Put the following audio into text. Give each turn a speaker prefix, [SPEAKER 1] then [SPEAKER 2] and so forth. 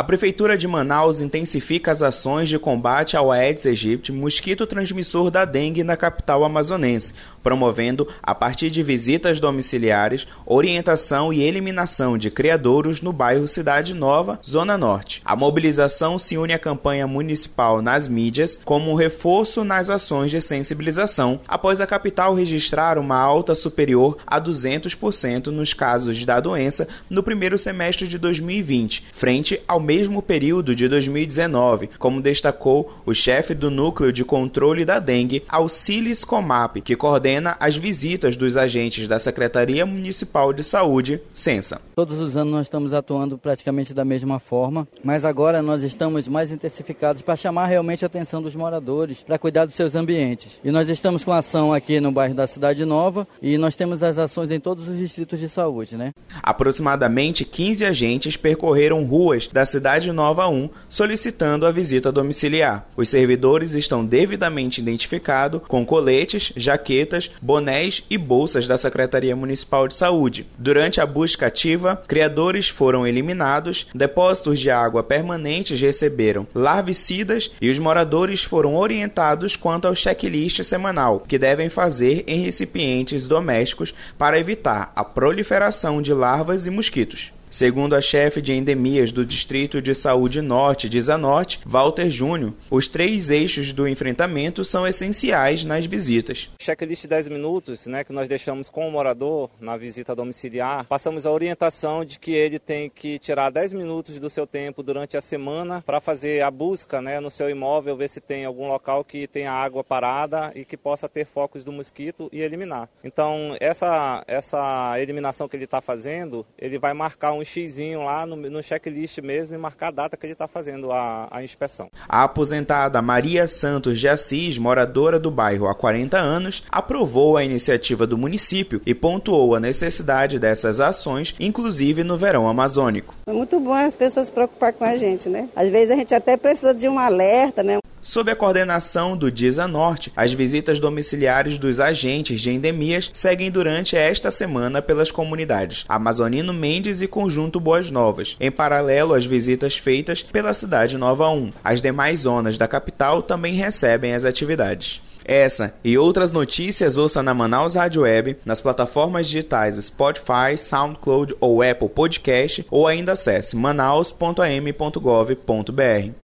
[SPEAKER 1] A Prefeitura de Manaus intensifica as ações de combate ao Aedes aegypti, mosquito transmissor da dengue na capital amazonense, promovendo, a partir de visitas domiciliares, orientação e eliminação de criadouros no bairro Cidade Nova, Zona Norte. A mobilização se une à campanha municipal nas mídias como um reforço nas ações de sensibilização, após a capital registrar uma alta superior a 200% nos casos da doença no primeiro semestre de 2020, frente ao mesmo período de 2019, como destacou o chefe do Núcleo de Controle da Dengue, Alciles Comap, que coordena as visitas dos agentes da Secretaria Municipal de Saúde, Sensa.
[SPEAKER 2] Todos os anos nós estamos atuando praticamente da mesma forma, mas agora nós estamos mais intensificados para chamar realmente a atenção dos moradores, para cuidar dos seus ambientes. E nós estamos com ação aqui no bairro da Cidade Nova e nós temos as ações em todos os distritos de saúde, né?
[SPEAKER 1] Aproximadamente 15 agentes percorreram ruas da Cidade Nova 1, solicitando a visita domiciliar. Os servidores estão devidamente identificados com coletes, jaquetas, bonés e bolsas da Secretaria Municipal de Saúde. Durante a busca ativa, criadores foram eliminados, depósitos de água permanentes receberam larvicidas e os moradores foram orientados quanto ao checklist semanal, que devem fazer em recipientes domésticos para evitar a proliferação de larvas e mosquitos. Segundo a chefe de endemias do Distrito de Saúde Norte de Zanorte, Walter Júnior, os 3 eixos do enfrentamento são essenciais nas visitas.
[SPEAKER 3] Checklist de 10 minutos, que nós deixamos com o morador na visita domiciliar, passamos a orientação de que ele tem que tirar 10 minutos do seu tempo durante a semana para fazer a busca no seu imóvel, ver se tem algum local que tenha água parada e que possa ter focos do mosquito e eliminar. Então, essa eliminação que ele está fazendo, ele vai marcar um xizinho lá no checklist mesmo e marcar a data que ele está fazendo a inspeção.
[SPEAKER 1] A aposentada Maria Santos de Assis, moradora do bairro há 40 anos, aprovou a iniciativa do município e pontuou a necessidade dessas ações, inclusive no verão amazônico.
[SPEAKER 4] É muito bom as pessoas se preocuparem com a gente, Às vezes a gente até precisa de um alerta,
[SPEAKER 1] Sob a coordenação do DISANorte, as visitas domiciliares dos agentes de endemias seguem durante esta semana pelas comunidades Amazonino Mendes e Conjunto Boas Novas, em paralelo às visitas feitas pela Cidade Nova 1. As demais zonas da capital também recebem as atividades. Essa e outras notícias ouça na Manaus Rádio Web, nas plataformas digitais Spotify, SoundCloud ou Apple Podcast, ou ainda acesse manaus.am.gov.br.